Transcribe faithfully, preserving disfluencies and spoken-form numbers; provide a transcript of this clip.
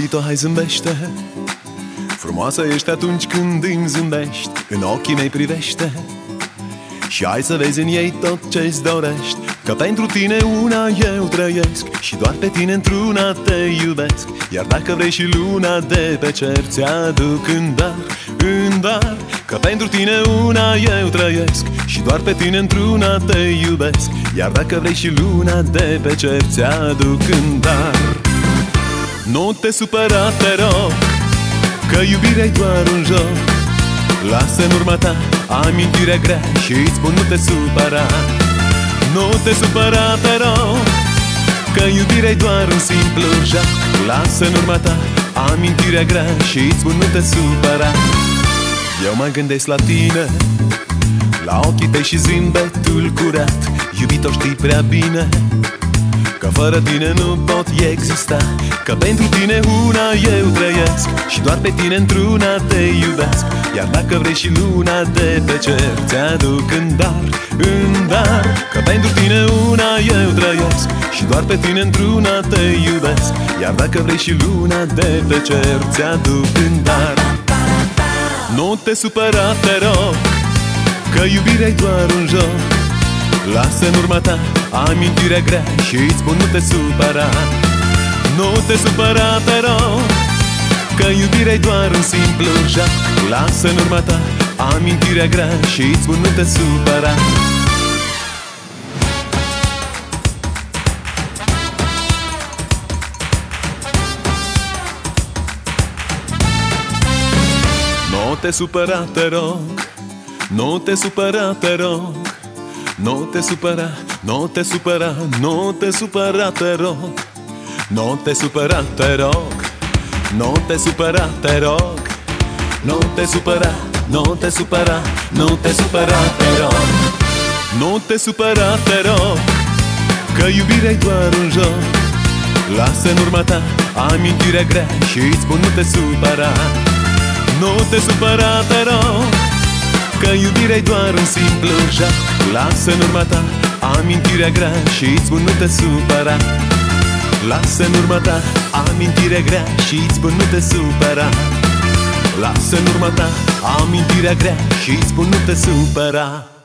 iubito, hai zâmbește. Frumoasă ești atunci când îmi zâmbești, în ochii mei privește și hai să vezi în ei tot ce-ți dorești. Că pentru tine una eu trăiesc și doar pe tine într-una te iubesc. Iar dacă vrei și luna de pe cer ți-aduc în dar, în dar. Că pentru tine una eu trăiesc și doar pe tine într-una te iubesc. Iar dacă vrei și luna de pe cer ți-aduc în dar. Nu te supăra, te rog, că iubirea-i doar un joc. Lasă în urma ta amintirea grea și îți spun nu te supăra. Nu te supăra, te rog, că iubirea-i doar un simplu joc. Lasă în urma ta amintirea grea și îți spun nu te supăra. Eu mă gândesc la tine, la ochii tăi și zâmbetul curat. Iubito, știi prea bine că fără tine nu pot exista. Că pentru tine una eu trăiesc și doar pe tine într-una te iubesc. Iar dacă vrei și luna de pe cer ți-aduc în dar, în dar. Că pentru tine una eu trăiesc și doar pe tine într-una te iubesc. Iar dacă vrei și luna de pe cer ți-aduc în dar. Nu te supăra, te rog, că iubirea-i doar un joc. Lasă în urma ta amintirea grea și îți spun nu te supăra. Nu te supăra, te rog, că iubirea-i doar un simplu joc. Lasă în urma ta amintirea grea și îți spun nu te supăra. Nu te supăra, te rog, nu te supăra, te rog. Nu te supăra, nu te supăra, nu te supăra, te rog. Nu te supăra, te rog, nu te supăra, te rog. Nu te supăra, nu te supăra, nu te supăra, te rog. Nu te supăra, te rog, că iubirea-i doar un joc. Lasă în urma ta amintirea grea și îți spun nu te supăra. Nu te supăra, te rog, că iubirea-i doar un simplu joc. Lasă în urma ta amintirea grea și îți spun nu te supăra. Lasă în urma ta amintirea grea și îți spun nu te supăra. Lasă în urma ta amintirea grea și îți spun nu te supăra.